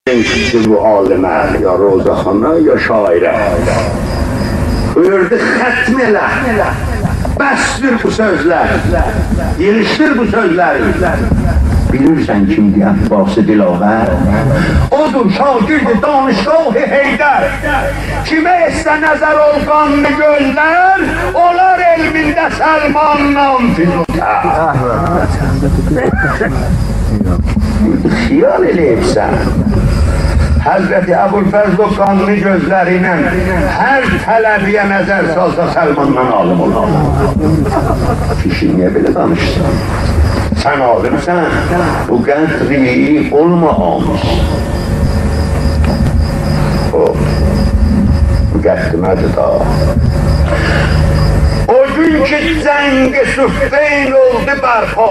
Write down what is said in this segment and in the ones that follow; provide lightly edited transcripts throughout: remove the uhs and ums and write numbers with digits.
Demişti bu alimə, ya Rozaxana, ya şairə. Buyurdu, xətm elə. Bəsdir bu sözlər. Yelişdir bu sözləri. Bilirsən kimdir Abbas-ı Dilavər? Odur şagird-i danışgah-ı Heydər. Kimə etsə nəzər olqanlı gözlər, olar elmində Səlmanla Füzutər. Xiyal eləyibsən. Həzrəti Əbulfəzl o qanlı gözləri ilə hər tələbiyə nəzər salsa Səlmandan alim olar. Kişi niyə belə danışsan? Sən alimsən, bu qədri olmamış. O, müqəddimədir da. O gün ki zəng-i süffeyn oldu bərpa.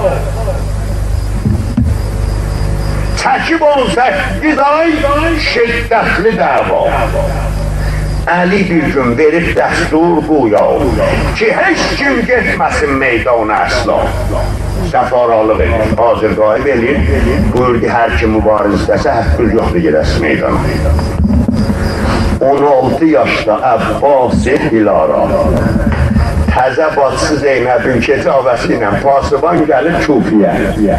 Çəkib 18 ay şiddətli dəva. Əli bir gün verib dəstur quya ki, heç kim getməsin meydana əsla. Səfaralıq edir, hazırqayı verir, buyurdu hər kim mübariz istəsə, həqqül yoxdur gedəsin meydana. 16 yaşda Əbbas-ı Dilara, təzə bacısı Zeynəbin keçavəsi ilə pasiban gəlir Kufiyə.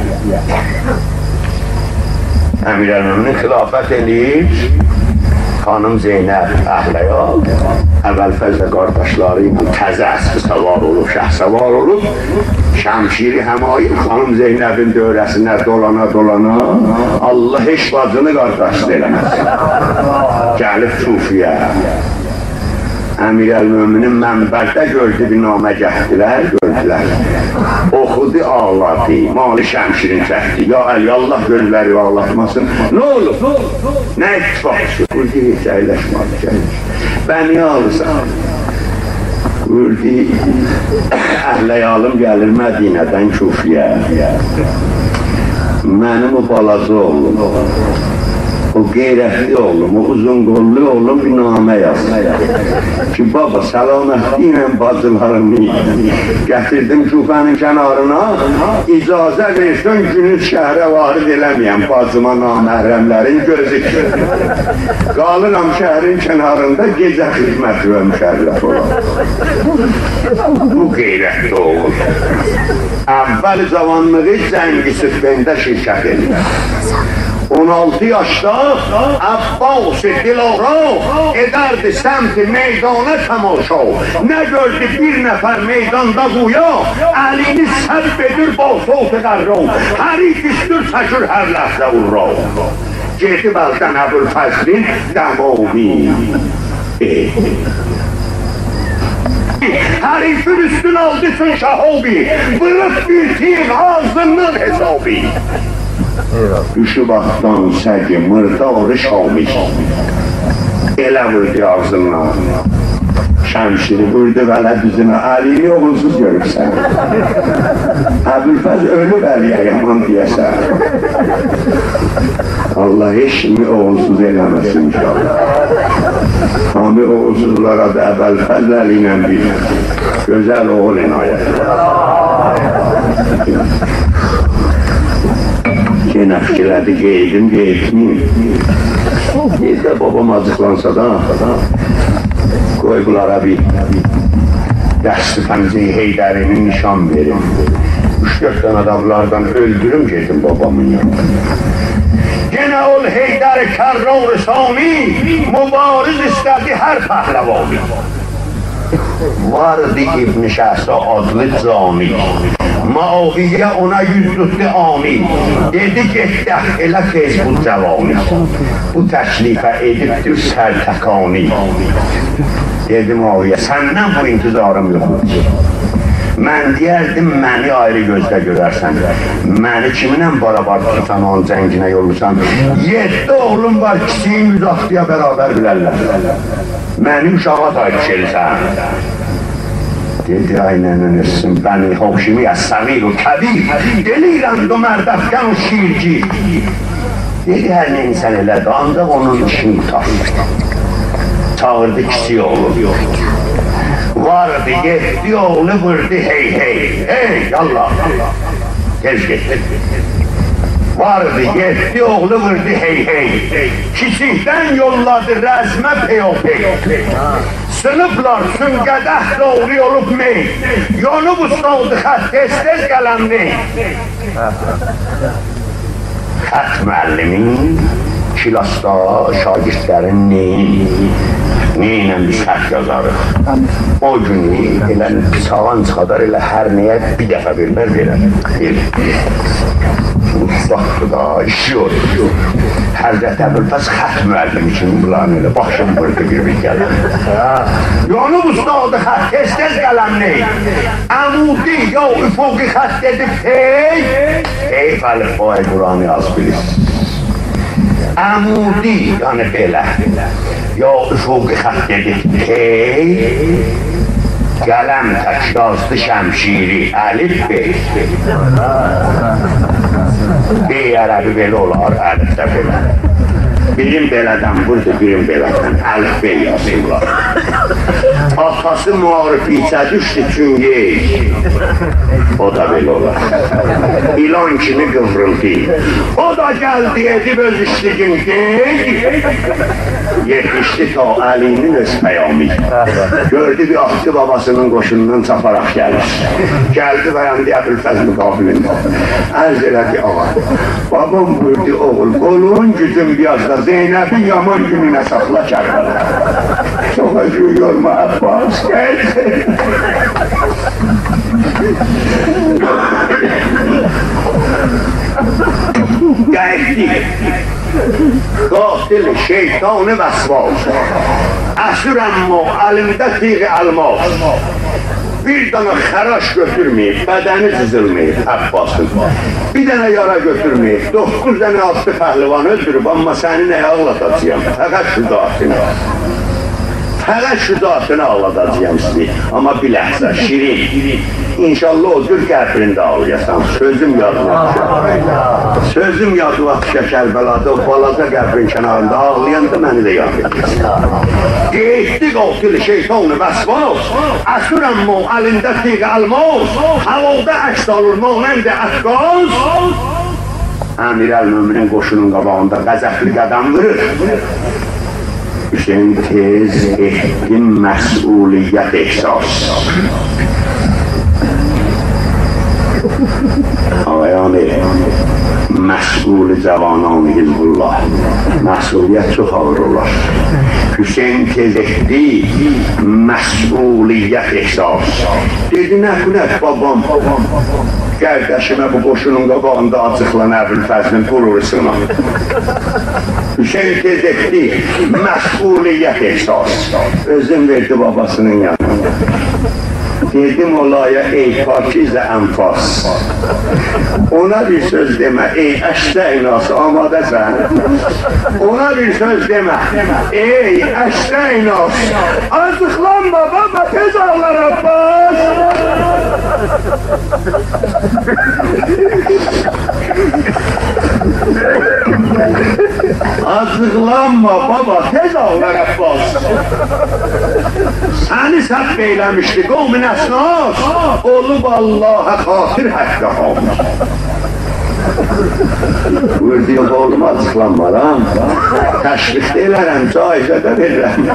Əmirəl-Möminin xilafət eləyir, xanım Zeynəb Əhləyal, Əvvəlfəzlə qardaşları ilə təzə əsbi səvar olub, şəhsəvar olub, şəmşiri həmayir, xanım Zeynəbin dövrəsinə dolana, Allah heç bacını qardaşlı eləməsin. Gəlib Kufiyə. Əmirəl-Möminin mənbərdə gördü bir namə gəhdilər, gördülər. Oxudu, ağladı, mali şəmşirin çəkdi. Ya Əli, Allah gözləri ağlatmasın. Nə olub? Nə ittifaqçı? Buyurdu, heç əyləşmədi, gəlir. Bəni alırsan. Buyurdu, Əhləyalım gəlir Mədinədən Kufiyə. Mənim o balaca oğlum. O qeyrətli oğlum, o uzun qollu oğlum bir namə yazdı. Ki, baba, səlamətli ilə bacılarımı gətirdim Kufənin kənarına, icazə versən günün şəhərə varid eləməyəm, bacıma naməhrəmlərin gözü ki. Qalıram şəhərin kənarında gecə xidmət və müşərrəf olam. Bu qeyrətli oğul. Əvvəl cavanlığı zəngi süffendə şirkət edir. 16 yaşda Abbas-ı Dilara edərdi səmt-i meydana təmaşa. Nə gördü bir nəfər meydanda quya, əlini səbb edir basot-ı qərra. Hər ikistir çəkir hər ləhzə urra. Gedib əldən Əbulfəzlin dəmavmi. Hərifin üstün aldı üçün şahobi, vırıq bir tir ağzından hesabı. Düşüb atdan səgi, mırda oru şamik. Elə vurdu ağzından. Şəmşiri vurdu vələ düzünə, Əlini oğulsuz görürsən. Əbülfəz ölüb Əliyə yaman deyəsən. Allah eşimi oğulsuz eləməsin inşallah. Hamı oğulsuzlara da Əbəlfəz Əli ilə bir gözəl oğul inayət. Yenə fikirlədi, qeydin. Deyildə babam acıqlansa da, qoy bunlara bir dəsti Fəmzi Heydərinin nişan verim. 3-4 dənə adamlardan öldürüm gedim babamın yanına. Yenə ol Heydər-i Kərrar-ı Sami, mübariz istədi hər pəhləvani. Vardı İbn-i Şəhsə adlı cami. Muaviyyə ona yüz tutdu ami. Dedi getdək elə tez bu cəvani. Bu təklifə edibdir sərtəkani. Dedi Muaviyyə, səndən bu intizarım yoxdur. Mən deyərdim, məni ayrı gözlə görərsən. Məni kiminlə barabar tutursan, onun cənginə yollusan. 7 oğlum var, kisiyin 106-ya bərabər bilərlər. Məni uşağa tayış elsən. Dedi, aynən üstün, bəni hoşimi əs-səvir o kəbir, delirəm du mərdəfkən o şirci. Dedi, hər neysən elədi, ancaq onun işini tutar. Çağırdı kisi oğlu. Vardı, getdi oğlu, vurdu, hey, yallah. Tez getdi. vardı, yetti oğlu vurdu hey hey. Kiçikdən yolladı rəzmə peyopey. Sınıflar süngədəh doğru olub mey. Yonub ustaldı xət tez-tez qələmli. Xət müəllimin kilasda şagirdlərin neynə biz xət yazarıq. O günü elə salan çıxadar elə hər nəyə bir dəfə verlər. Ustaqdır da, işiyor. Həzrət Əbülfəz xət müəllim üçün bunların elə başım vurdu bir gələm. Yonub ustadı xət, tez-tez qələmli. Əmudi, ya üfuqi xət dedi pey. Eyf əlifbay Quranı yaz bilirsiniz. Əmudi, yəni belə. Ya üfuqi xət dedi pey. Qələm tək yazdı şəmşiri, əlif bey. Bey ərəbi belə olar, əlif də belə. Birim belədən vurdu, birim belədən əlif bey yazırlar. Atası muariflicə düşdü çünki o da belə olar. İlan kimi qıvrıldı. O da gəldi edib öz işligin yetişdi ta Əlinin öz pəyami. Gördü bir atdı babasının qoşunundan çaparaq gəlir. Gəldi dayandı Əbülfəz müqabilində. Ərz elədi ağa. Babam buyurdu oğul, qolun gücün biraz da Zeynəbin yaman gününə saxla Kərbəla. Çox acı yorma Abbas, gəl. Gəldik. Qatil şeytanı vəsvas. Əsür əmmo əlimdə tiği əlmas. Bir dana xəraş götürməyib, bədəni cızılmayıb Əbbasın. Bir dənə yara götürməyib, 9 dənə atlı pəhlivan öldürüb, amma səni nəyə ağlatacağım? Fəqət şu zatını. Fəqət şu zatını ağlatacağım sizi. Amma bir ləhzə, şirin. İnşallah o cür qəbrində ağlayasan, sözüm yadına düşər. Sözüm yadına düşər Kərbəlada, o balaca qəbrin kənarında ağlayanda məni də yad edirsən. Geyitdi qatil şeytanı vəsvas, əsür əmmo əlində tiğ əlmas, havalda əks alır monəndə əfqaz. Əmir əl-Möminin qoşunun qabağında qəzəbli qədəm vurur. Hüseyin tez etdim məsuliyyət ehsas. Ağayanı, məsul-i cavananı Hizbullah, məsuliyyət çox ağır olar. Hüseyin tez etdi, məsuliyyət ehsas. Dedi, nə babam, qardaşımə bu qoşunun qabağında acıqlan Əbülfəzlin qururusuna. Hüseyin tez etdi, məsuliyyət ehsas. Özün verdi babasının yanına. Dedim olaya ey pakizə ənfas. Ona bir söz demə, ey əşdə inas, amadəsən. Ona bir söz demə, ey əşdə inas. Azıqlanma baba, tez ağlar Abbas. Azıqlanma baba, tez ağlar Abbas. Səni səhv eyləmişdi, qovmin əsnas, olub Allaha xatir həqqə xalmış. Buyurdu, yox oğlum, azıqlanmaram, təşrifdə elərəm, caizədə verirəm.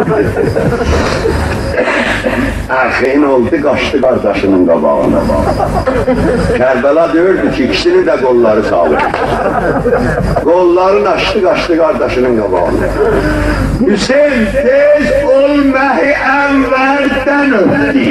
Ərxeyin oldu, qaçdı qardaşının qabağına. Kərbəla deyirdi ki, ikisini də qolları salır. Qollarını açdı, qaçdı qardaşının qabağına. Hüseyin tez ol məhi Ənvərdən öpdü.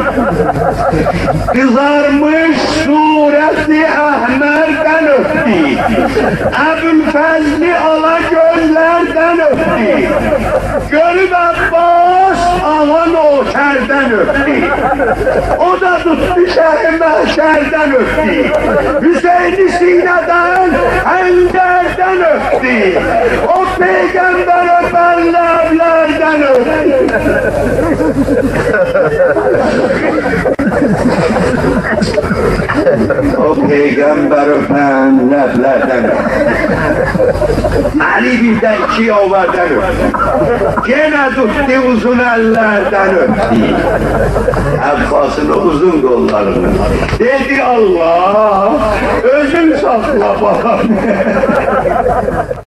Qızarmış surəti Əhmərdən öpdü. Əbülfəzli ala gözlərdən öpdü. Görüb Abbas ağa nokərdən öpdü. O da tutdu şəri məhşərdən öpdü. Hüseyni sinədən həndərdən öpdü. O peyğəmbər öpən ləblərdən öpdü. O peyğəmbər öpən ləblərdən öpdü. Əli bir de iki ovadan öptü. Gene tuttu uzun ellerden öptü. Abbas'ın uzun kollarını. Dedi Allah, özün sakla bana.